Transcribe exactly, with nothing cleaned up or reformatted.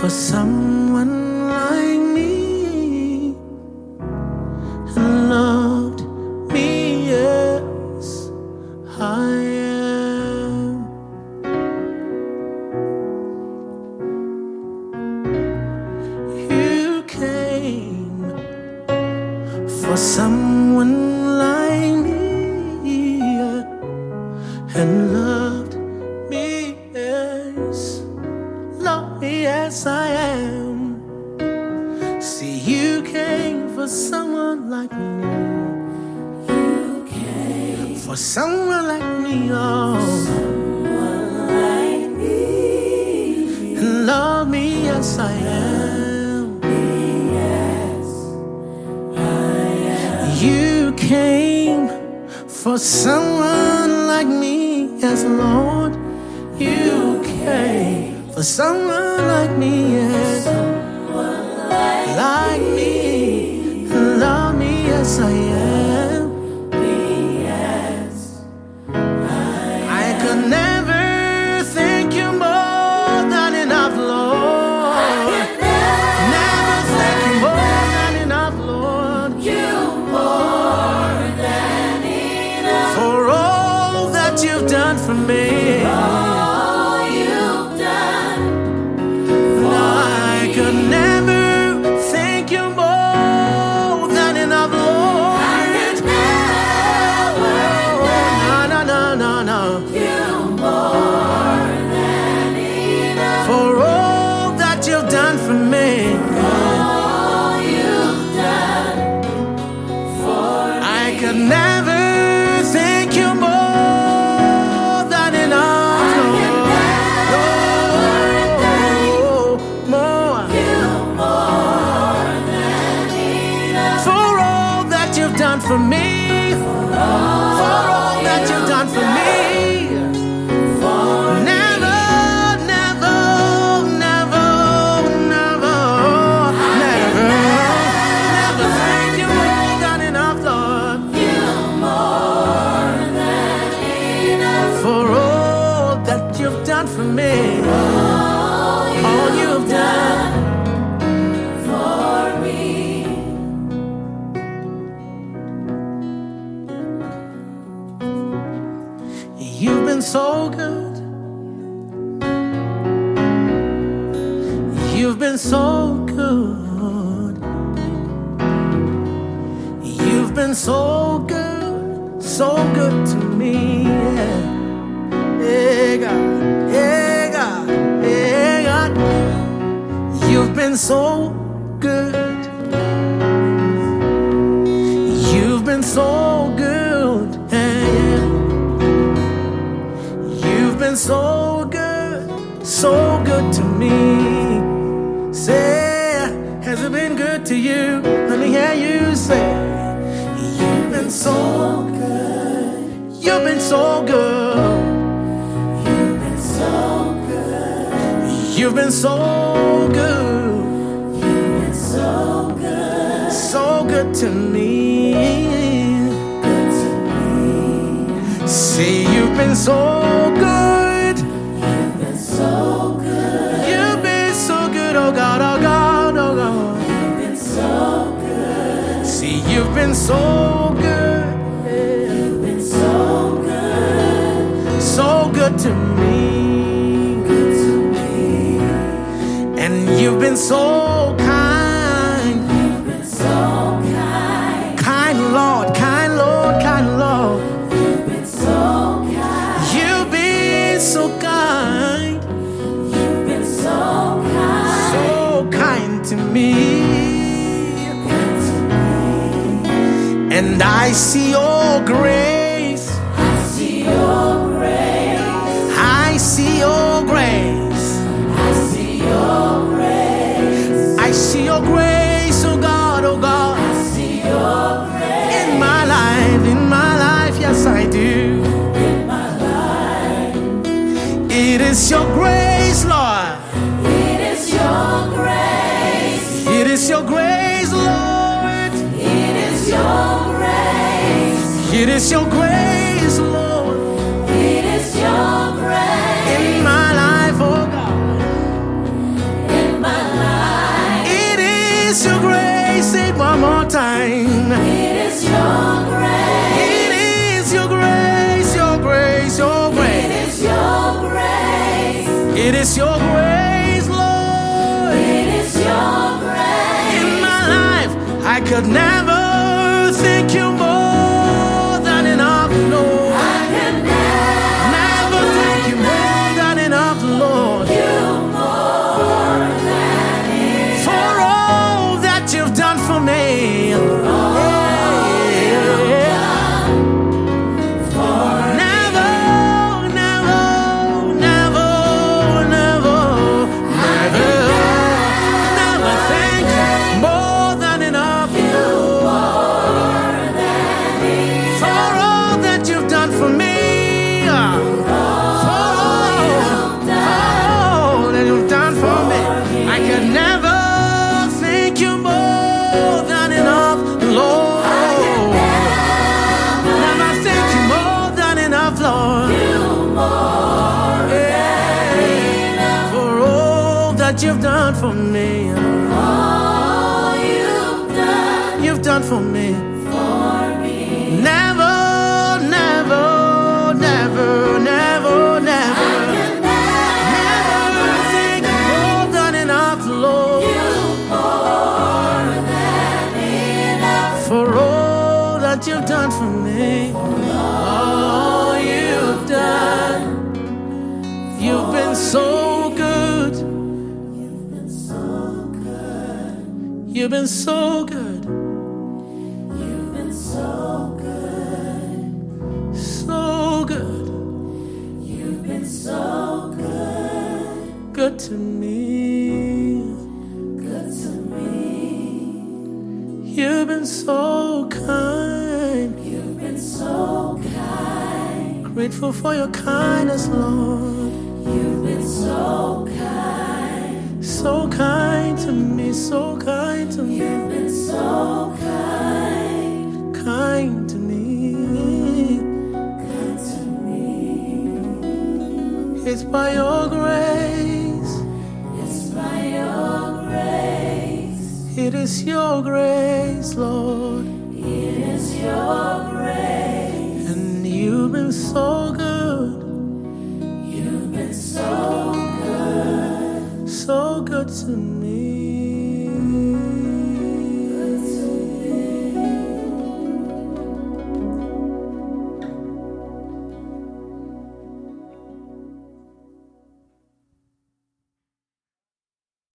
for someone like me and loved me as I am. You came for someone like me and loved me as, loved me as I am. See, you came for someone like me. You came For someone like me, oh, someone like me, and love me as I am. me as I am. You came for someone like me, yes, Lord. You came for someone like me, yes, Someone like like me, and love me as I am. me as I could never thank you more than enough, Lord. Never thank you more than enough, Lord, you more than enough. for all that you've done for me. All you've done I could never thank you more than enough, Lord. never Oh, no, no, no, no, no. you more than enough. For all that you've done for me, All you've done for I could never thank you more than enough, Lord. Oh, more. you more than enough. For all that you've done for me, for all that you've done for me. For Never, never, never, never, never, never thank you more than enough, Lord, you more than enough. for all that you've done for me, all you've done. For me. You've been so good. You've been so good. You've been so good, so good to me. Yeah, yeah, God, yeah, God, yeah, God. You've been so good. You've been so good. Yeah, yeah. You've been so good, so good to me. Say, has it been good to you? Let me hear you say, you've been so good. You've been so good. You've been so good. You've been so good, You've been so good. so good to me. Good to me. Say, you've been so good. You've been so good. You've been so good, oh God, oh God, oh God. You've been so good. See, you've been so good, yeah. You've been so good. So good to me. Good to me. And you've been so kind, You've been so kind. kind Lord, kind Lord, kind Lord. You've been so kind. You've been so kind, You've been so kind. so kind to me. Good to me. And I see your grace, I see your grace. I see your grace, I see your grace. I see your grace, oh God, oh God. I see your grace. In my life, in my life, yes I do. In my life. It is your grace, Lord. It is your grace. It is your grace, Lord. It is your grace. It is your grace, Lord. It is your grace. In my life, oh God. In my It is your grace, Lord. It is your grace. In my life, I could never thank you more than enough, Lord. I can never, Never thank you more than enough, Lord. you more than enough. For all that you've done for me. Never, never, never, never, never, never thank you more than enough, Lord. For all that you've done for me. For all, for all that you've done for me. I could never thank you more than enough, Lord. Never thank you more than enough, Lord. Yeah. For all that you've done for me. All you've done You've done for me. for me. Never, never, never, never, never. Never thank you more than enough, Lord. More than enough. For all that you've done for me. All you've done. You've been so good. You've been so good. You've been so good. You've been so good. So good. You've been so good. Good to me. Good to me. You've been so kind. You've been so kind. Grateful for your kindness, Lord. You've been so kind. So kind to me, so kind to me. You've been so kind. Kind to me. Good to me. It's by your grace. It's by your grace. It is your grace, Lord. It is your grace. And you've been so good. You've been so good. So good to me.